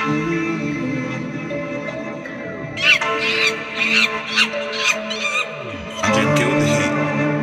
Just kill the heat.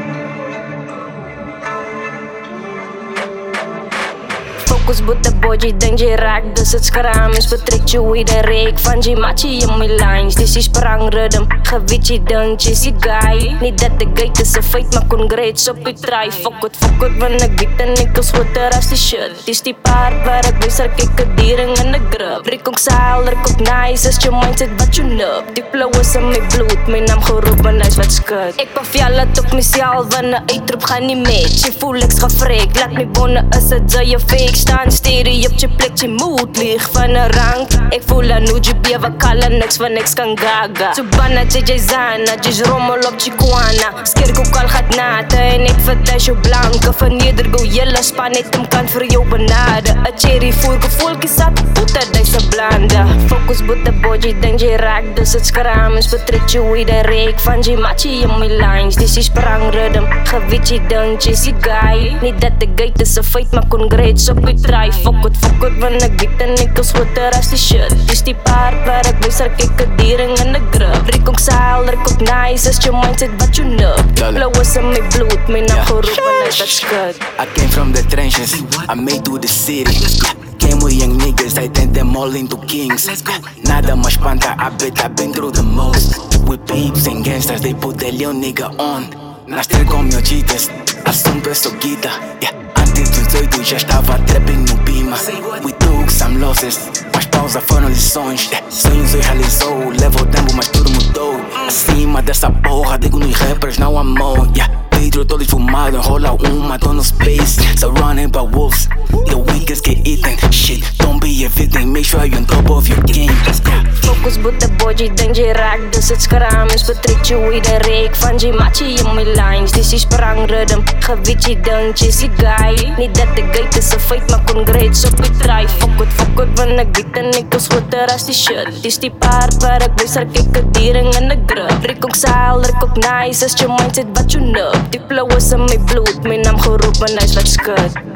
Focus buta boji dan je raak dus het skram is betrekt je wie de reek van je maatje in mijn lines. Dit is sprangridm, gewit je dank je die guy. Niet dat de gate is een feit maar kon grades op je try. Fuck it, want ik weet en ik als goed als die shit. Het is die paard waar ik wees er kijk het dieren in de grub. Rik ook zaal, rik ook nice, als je mindset wat je nup. Die flow is in mijn bloed, mijn naam geroepen is wat skut. Ik ben fjalla op mezelf, want een uitroep ga niet mee. Je voel ik gefreakt, laat me wonen als het zo je fake. Staan stereo op je plek, je moed lig van een rank. Ik voel een nu je bewe kalla, niks van niks kan gaga. Subana JJ Zana, just rommel op Chiquana. Skerk ook al gaat naten en ik vertel je blanke. Verneder go jelle span, ik hem kan voor jou benaden. A cherry voer gevoel kisat, puta deze blanda. Focus buta boji, denk je raak dus het skram is betrekt je wie de reek van je maatje in mijn lines. Dit is sprangridm, gewit je dank je die guy. Niet dat de gate is een feit maar kon grades op je try. Fuck it, want ik weet en ik als goed als die shit. Het is die paard waar ik wees er kijk het dieren in de grub. Rik ook zaal, rik ook nice, als je mindset wat je nup. Die flow is in mijn bloed, mijn naam geroepen is wat skut. I came from the trenches, I made to the city. Came with young niggas, I turned them all into kings. Nada más panta, I bet I've been through the most. With peeps and gangsters, they put the little nigga on. Nascer com meus cheaters, assunto é só guita. Yeah. Antes dos 18 já estava trapping no Bima. We took some losses, mas pausa foram lições. Yeah. Sonhos eu realizou, levou tempo mas tudo mudou. Acima dessa porra, digo nos rappers não amor. Yeah. Vidro todo esfumado, enrola uma, tô no space. Surrounded by wolves, the weakest get eaten. Shit, don't be a victim, make sure you're on top of your game. Focus buta boji, dan je raak dus het skram is betrekt je wie de reek van je maatje in mijn lines. Dit is sprangridm, gewit je dank je die guy. Niet dat de gate is een feit maar kon grades op je try. Fuck it, want ik weet en ik als goed als die shit. Het is die paard waar ik wees er kijk het dieren in de grub. Rik ook zaal, rik ook nice, als je mindset wat je nup. Die flow is in mijn bloed, mijn naam geroepen is wat skut.